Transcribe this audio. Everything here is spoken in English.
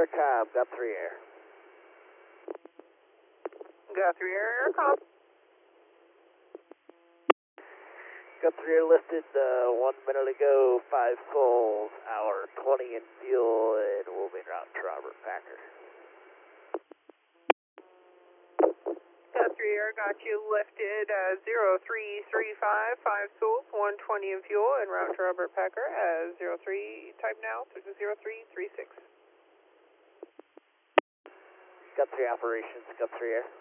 Aircom, got 3 air. Got 3 air, Aircom. Got 3 air lifted 1 minute ago, 5 souls, hour 20 in fuel, and we'll be route to Robert Packer. Got 3 air, got you lifted 0335, 5 souls, 120 in fuel, en route to Robert Packer as 03, type now, 0336. Got 3 operations, got 3 air.